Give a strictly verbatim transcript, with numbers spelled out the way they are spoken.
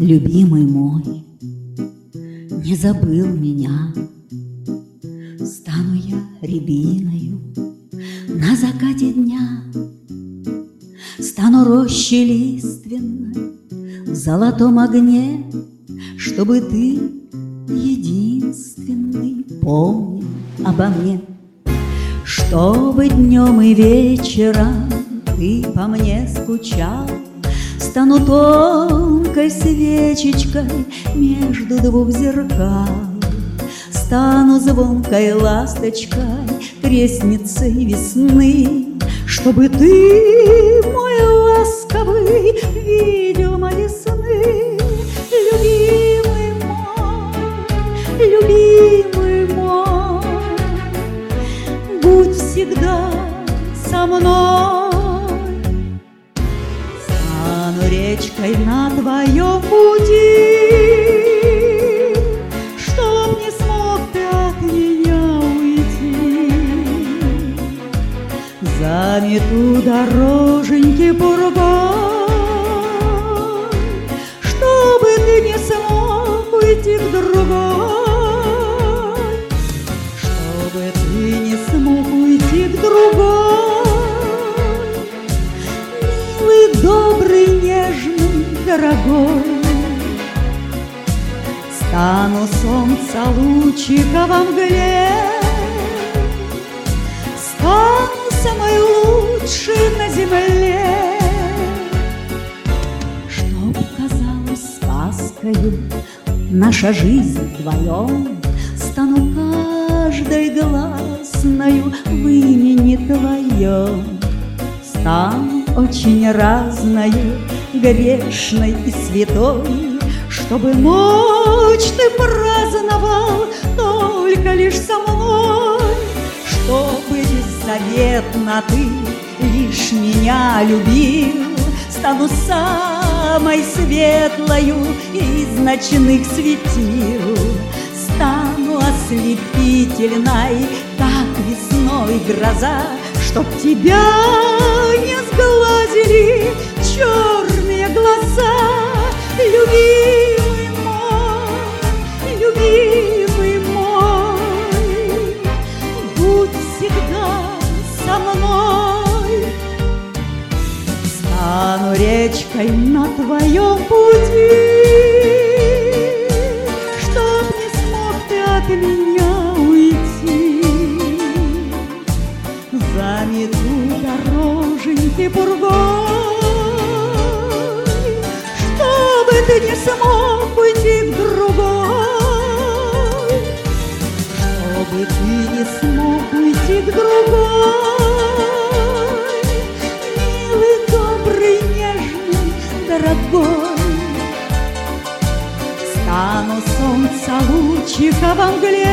любимый мой, не забыл меня. Стану я рябиною на закате дня, стану рощей лиственной в золотом огне, чтобы ты единственный помнил обо мне. Чтобы днем и вечером ты по мне скучал, стану тонкой свечечкой между двух зеркал, стану звонкой ласточкой, крестницей весны, чтобы ты, мой ласковый, видел мои сны. Любимый мой, любимый мой, будь всегда со мной. Стану речкой на твоем пути, чтоб не смог ты от меня уйти. Замету дороженьки пургой, чтобы ты не смог уйти к другой, чтобы ты не смог уйти к другой. Милый, добрый, нежный, дорогой, стану солнца лучика во мгле, стану самой лучшей на земле. Чтоб казалось сказкою наша жизнь вдвоем, стану каждой гласною в имени твоем. Стану очень разною, грешной и святой, чтобы ночь ты праздновал только лишь со мной. Чтобы беззаветно ты лишь меня любил, стану самой светлою из ночных светил. Стану ослепительной, как весной гроза, чтоб тебя не сглазили черные глаза. Любимый мой, любимый мой, будь всегда со мной. Стану речкой на твоем пути, чтоб не смог ты от меня уйти. Замету дороженьки пургой, чтобы ты не смог уйти к другой, чтобы ты не смог уйти к другой. Милый, добрый, нежный, дорогой, стану солнца лучика во мгле,